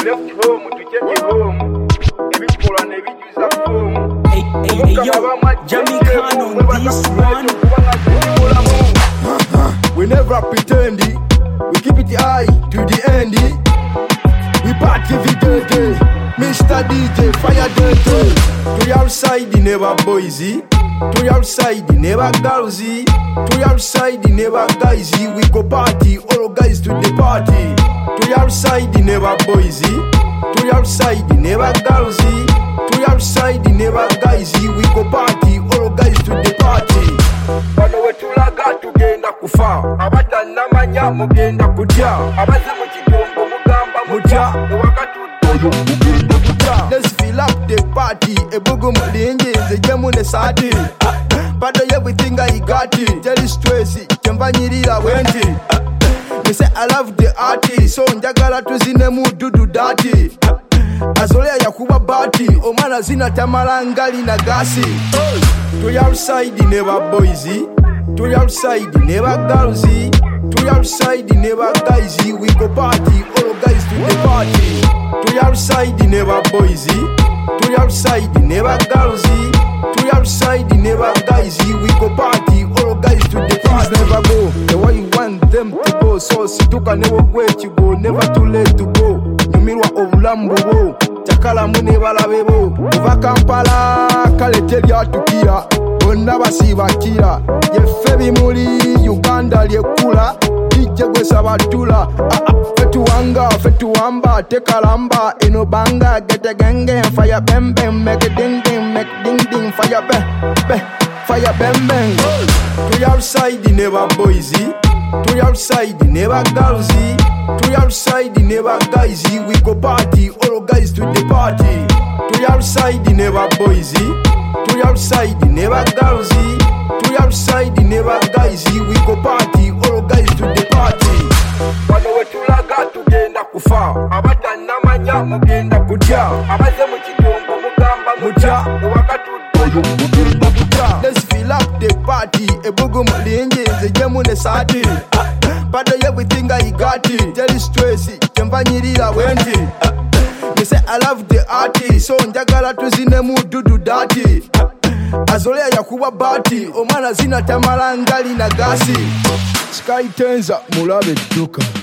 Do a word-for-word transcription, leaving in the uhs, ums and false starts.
left home to take home. Every poor and every user home. Hey, hey, hey, yo, Jamie Khan on this one. We never pretend, we keep it high to the end. We party every day, Mister D J, fire dirty. To the outside, never boysy. To the outside, never girlsy. To the outside, never guysy. We go party, all guys to the party. To the outside, never boysy. To the outside, never girlsy. To the outside, never guysy. We go party, all guys to the party. Bano wetulaga tugenda kufa. Abata namanya mugenda kutya. Abaze mu kigongo mugamba mutya. Ewakatudde mugenda kutya. Let's fill up the party. Ebugu mulingi nze jemu ne sati. Bado everything I got it. Tell is Tracy, kyembanyirira wenti. Me say I love the artist, so njagala tuzine mu dudu dati. Azolea yakuba bati, omwana zina tamala ngali na gasi. To the outside never boysy. To the outside never girlsy. To the outside never guysy. We go party, all guys to the party. To the outside never boysy. To the outside never girlsy. To the outside never guysy. We go party, all guys to the party. Things never go the way you want them to go. So situka never wait you go, never too late to go. Nyumirwa obulamu bo, chakala mune balabe bo. Kuva Kampala kale telyatukia. Bonna basibakira yeffe bimuli Uganda lyekula ijje gwe sabatula fetuwanga fetuwamba tekalamba eno banga gete genge fire bang bang make it ding ding make ding ding fire bang bang fire bang bang. To the outside never boysy. To the outside never girlsy. To the outside never guysy. We go party, all guys to the party. To the outside never boysy. To the outside never girlsy. To the outside never guysy. We go party, all guys to the party. Bano wetulaga tugenda kufa. Abata namanya mugenda kutya. Abaze mu kigongo mugamba mutya. Ewakatudde mugenda kutya. Let's fill up the party. Ebugu mulingi nze jemu ne sati. Bado everything I got it. Tell is Tracy, kyembanyirira wenti. Me say I love the artist, so njagala tuzine mu dudu dati. Azolea yakuba bati, omwana zina tamala ngali na gasi. Sky Tenza mulabe duka.